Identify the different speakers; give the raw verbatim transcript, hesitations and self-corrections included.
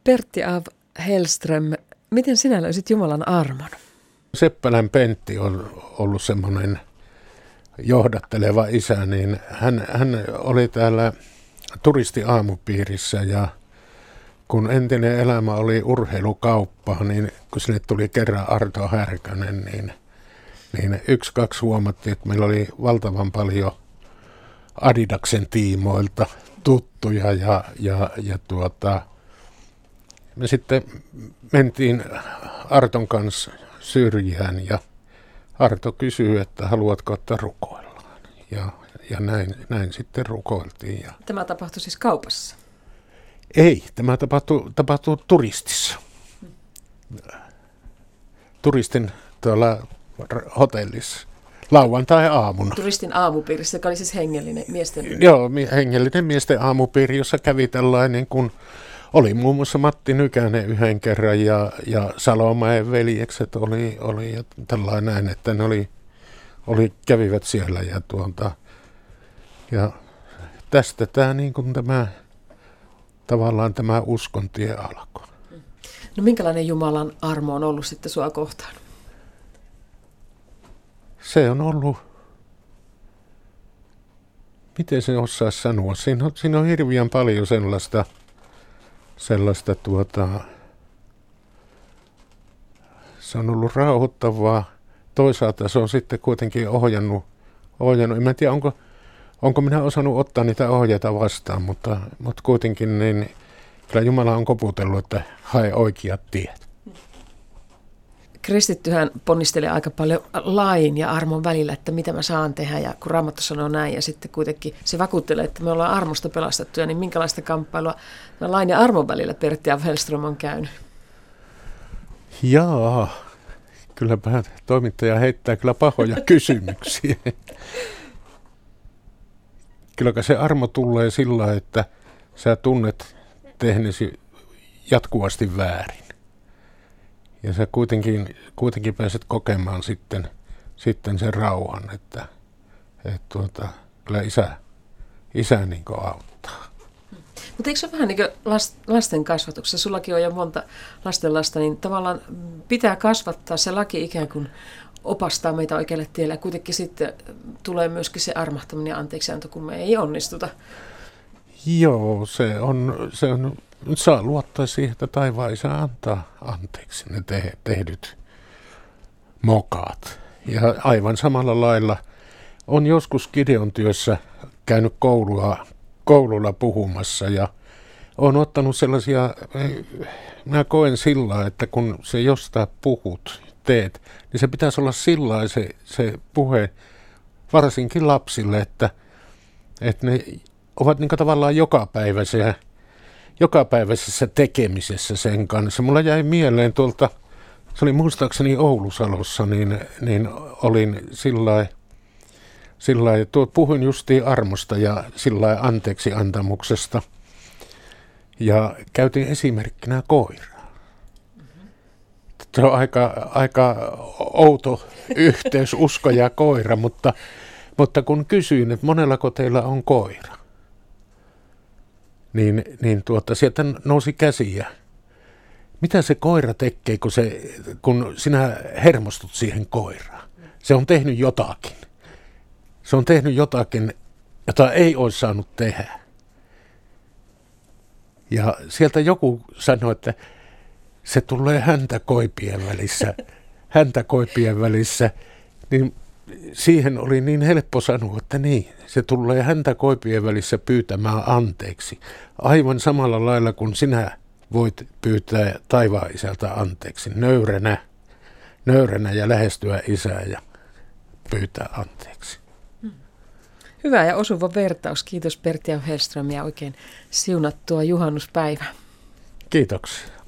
Speaker 1: Pertti Av Hellström, miten sinä löysit Jumalan armon?
Speaker 2: Seppälän Pentti on ollut semmoinen johdatteleva isä, niin hän, hän oli täällä turistiaamupiirissä ja kun entinen elämä oli urheilukauppa, niin kun sinne tuli kerran Arto Härkönen, niin, niin yksi, kaksi huomattiin, että meillä oli valtavan paljon Adidaksen tiimoilta tuttuja ja, ja, ja tuota, me sitten mentiin Arton kanssa syrjään ja Arto kysyi, että haluatko, että rukoillaan. Ja, ja näin, näin sitten rukoiltiin. Ja
Speaker 1: Tämä tapahtui siis kaupassa?
Speaker 2: Ei, tämä tapahtui, tapahtui turistissa. Turistin tuolla hotellissa. Lauantai-aamuna.
Speaker 1: Turistin aamupiirissä, joka oli siis hengellinen miesten...
Speaker 2: Joo, hengellinen miesten aamupiiri, jossa kävi tällainen, kun oli muun muassa Matti Nykänen yhden kerran ja, ja Salomäen veljekset oli, oli ja tällainen näin, että ne oli, oli, kävivät siellä ja, tuolta, ja tästä tämä, niin kuin tämä, tavallaan tämä uskontie alkoi.
Speaker 1: No minkälainen Jumalan armo on ollut sitten sua kohtaan?
Speaker 2: Se on ollut, miten se osaisi sanoa, siinä on, siinä on hirveän paljon sellaista, sellaista tuota, se on ollut rauhoittavaa, toisaalta se on sitten kuitenkin ohjannut, ohjannut. En tiedä, onko, onko minä osannut ottaa niitä ohjeita vastaan, mutta, mutta kuitenkin niin, kyllä Jumala on koputellut, että hae oikeat tiet.
Speaker 1: Kristittyhän ponnistelee aika paljon lain ja armon välillä, että mitä mä saan tehdä, ja kun Raamattu sanoo näin, ja sitten kuitenkin se vakuuttelee, että me ollaan armosta pelastettuja, niin minkälaista kamppailua lain ja armon välillä Pertti Av Hellström on käynyt?
Speaker 2: Jaa, kylläpä toimittaja heittää kyllä pahoja kysymyksiä. Kyllä se armo tulee sillä, että sä tunnet tehneesi jatkuvasti väärin. Ja sä kuitenkin, kuitenkin pääset kokemaan sitten, sitten sen rauhan, että, että tuota, kyllä isä, isä niin kuin auttaa.
Speaker 1: Mutta eikö se ole vähän niin kuin lasten kasvatuksessa? Sullakin on jo monta lastenlasta, niin tavallaan pitää kasvattaa se laki ikään kuin opastaa meitä oikealle tielle. Ja kuitenkin sitten tulee myöskin se armahtaminen ja anteeksianto, kun me ei onnistuta.
Speaker 2: Joo, se on... Se on saa luottaa siihen, että taivaan isä antaa anteeksi ne te- tehdyt mokaat. Ja aivan samalla lailla on joskus Gideon työssä käynyt koulua, koululla puhumassa ja on ottanut sellaisia, minä koen sillä, että kun se jostain puhut, teet, niin se pitäisi olla sillä se, se puhe varsinkin lapsille, että, että ne ovat niin kuin tavallaan jokapäiväisiä jokapäiväisessä tekemisessä sen kanssa. Mulla jäi mieleen tuolta, se oli muistaakseni Oulusalossa, niin, niin olin sillä lailla, puhuin justiin armosta ja sillä anteeksi antamuksesta. Ja käytin esimerkkinä koiraa. Mm-hmm. Se on aika, aika outo yhteys, usko ja koira, mutta, mutta kun kysyin, että monellako teillä on koira, Niin, niin tuota, sieltä nousi käsiä. Mitä se koira tekee, kun, se, kun sinä hermostut siihen koiraan? Se on tehnyt jotakin. Se on tehnyt jotakin, jota ei olisi saanut tehdä. Ja sieltä joku sanoi, että se tulee häntä koipien välissä. Häntä koipien välissä. Niin siihen oli niin helppo sanoa, että niin, se tulee häntä koipien välissä pyytämään anteeksi. Aivan samalla lailla kuin sinä voit pyytää taivaan isältä anteeksi, nöyränä, nöyränä ja lähestyä isää ja pyytää anteeksi.
Speaker 1: Hyvä ja osuva vertaus. Kiitos Pertti Av Hellström ja oikein siunattua juhannuspäivää.
Speaker 2: Kiitoksia.